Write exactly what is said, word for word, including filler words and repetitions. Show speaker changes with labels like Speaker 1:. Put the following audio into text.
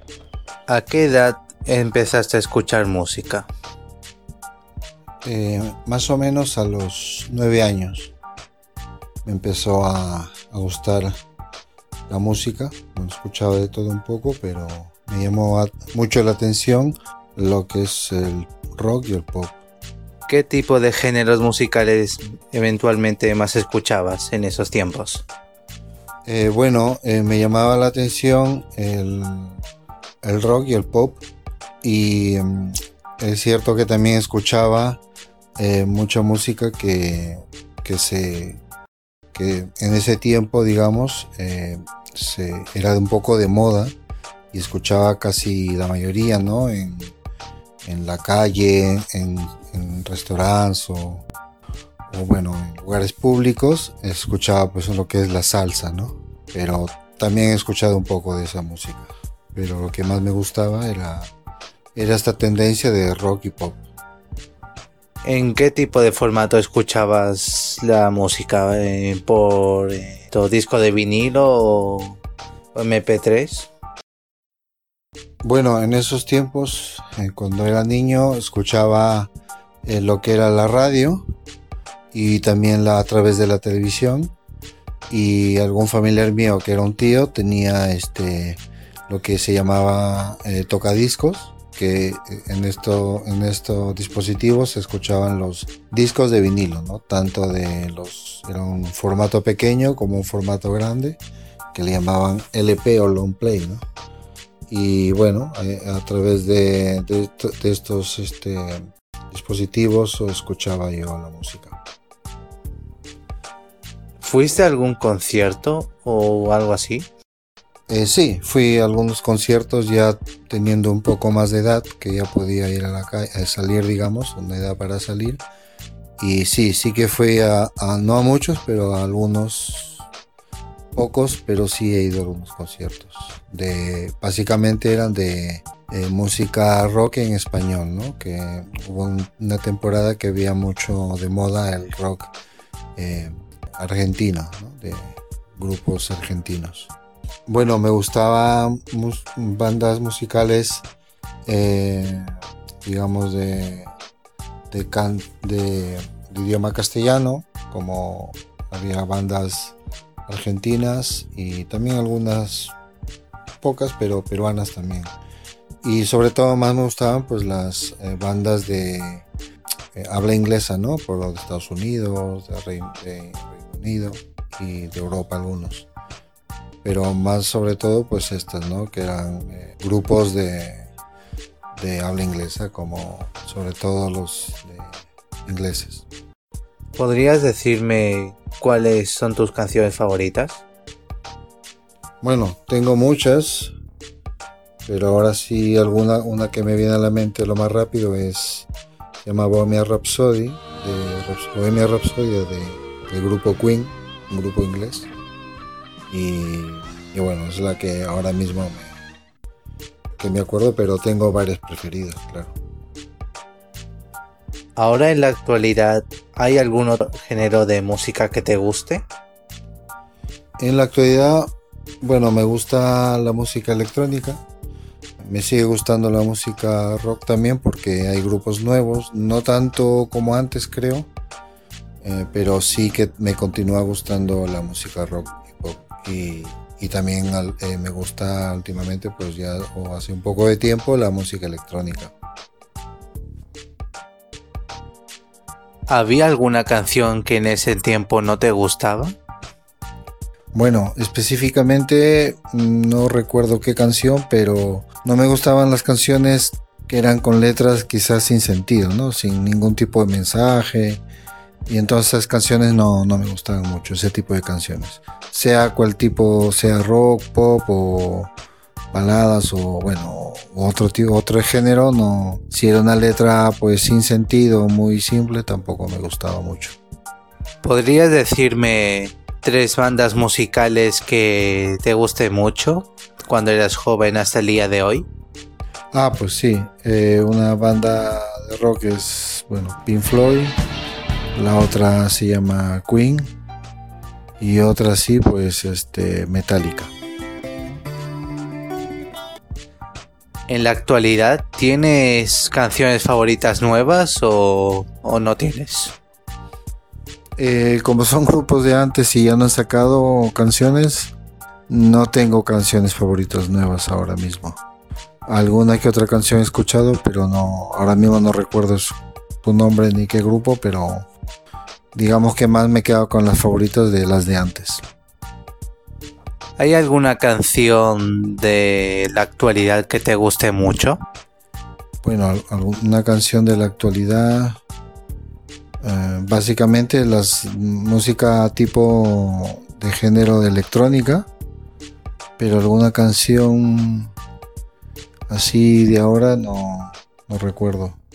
Speaker 1: ¿A qué edad empezaste a escuchar música?
Speaker 2: Eh, más o menos a los nueve años me empezó a, a gustar la música. Bueno, escuchaba de todo un poco, pero me llamó a, mucho la atención lo que es el rock y el pop.
Speaker 1: ¿Qué tipo de géneros musicales eventualmente más escuchabas en esos tiempos?
Speaker 2: Eh, bueno, eh, me llamaba la atención el, el rock y el pop, y um, es cierto que también escuchaba eh, mucha música que, que, se, que en ese tiempo, digamos, eh, se, era un poco de moda, y escuchaba casi la mayoría, ¿no? En, en la calle, en, en restaurantes o, o bueno, en lugares públicos, escuchaba pues lo que es la salsa, ¿no? Pero también he escuchado un poco de esa música, pero lo que más me gustaba era, era esta tendencia de rock y pop.
Speaker 1: ¿En qué tipo de formato escuchabas la música? Eh, ¿Por eh, tu disco de vinilo o eme pe tres?
Speaker 2: Bueno, en esos tiempos, eh, cuando era niño, escuchaba eh, lo que era la radio, y también la, a través de la televisión, y algún familiar mío que era un tío tenía este lo que se llamaba eh, tocadiscos, que en esto en estos dispositivos se escuchaban los discos de vinilo, ¿no? Tanto de los, era un formato pequeño como un formato grande, que le llamaban ele pe o long play, ¿no? Y bueno, a, a través de, de, de estos este, dispositivos escuchaba yo la música.
Speaker 1: ¿Fuiste a algún concierto o algo así?
Speaker 2: Eh, sí, fui a algunos conciertos ya teniendo un poco más de edad, que ya podía ir a la calle, a salir, digamos, una edad para salir. Y sí, sí que fui a, a, no a muchos, pero a algunos pocos, pero sí he ido a algunos conciertos. De, básicamente eran de eh, música rock en español, ¿no? Que hubo un, una temporada que había mucho de moda el rock eh, argentino, ¿no? De grupos argentinos. Bueno, me gustaban mus- bandas musicales, eh, digamos, de, de, can- de, de idioma castellano, como había bandas argentinas y también algunas pocas, pero peruanas también. Y sobre todo más me gustaban pues las eh, bandas de eh, habla inglesa, ¿no? Por los de Estados Unidos, de Reino, de Reino Unido y de Europa algunos. Pero más sobre todo pues estas, ¿no? Que eran eh, grupos de, de habla inglesa, como sobre todo los de ingleses.
Speaker 1: ¿Podrías decirme cuáles son tus canciones favoritas?
Speaker 2: Bueno, tengo muchas, pero ahora sí alguna una que me viene a la mente lo más rápido es, se llama Bohemian Rhapsody, de Bohemian Rhapsody de, del grupo Queen, un grupo inglés. Y, y bueno, es la que ahora mismo me, que me acuerdo, pero tengo varias preferidas, claro.
Speaker 1: Ahora en la actualidad, ¿hay algún otro género de música que te guste?
Speaker 2: En la actualidad, bueno, me gusta la música electrónica, me sigue gustando la música rock también, porque hay grupos nuevos, no tanto como antes creo, eh, pero sí que me continúa gustando la música rock y pop. Y, y también eh, me gusta últimamente, pues ya o hace un poco de tiempo, la música electrónica.
Speaker 1: ¿Había alguna canción que en ese tiempo no te gustaba?
Speaker 2: Bueno, específicamente no recuerdo qué canción, pero no me gustaban las canciones que eran con letras quizás sin sentido, ¿no? Sin ningún tipo de mensaje. Y entonces esas canciones no, no me gustaban mucho, ese tipo de canciones. Sea cual tipo, sea rock, pop o baladas o bueno, otro tipo, otro género, no. Si era una letra pues sin sentido, muy simple, tampoco me gustaba mucho.
Speaker 1: ¿Podrías decirme tres bandas musicales que te guste mucho cuando eras joven hasta el día de hoy?
Speaker 2: Ah, pues sí, eh, una banda de rock es, bueno, Pink Floyd. La otra se llama Queen y otra sí, pues este, Metallica.
Speaker 1: En la actualidad, ¿tienes canciones favoritas nuevas o, o no tienes?
Speaker 2: Eh, como son grupos de antes y ya no han sacado canciones, no tengo canciones favoritas nuevas ahora mismo. Alguna que otra canción he escuchado, pero no, ahora mismo no recuerdo su, su nombre ni qué grupo, pero digamos que más me he quedado con las favoritas de las de antes.
Speaker 1: ¿Hay alguna canción de la actualidad que te guste mucho?
Speaker 2: Bueno, alguna canción de la actualidad, eh, básicamente las música tipo de género de electrónica, pero alguna canción así de ahora no, no recuerdo.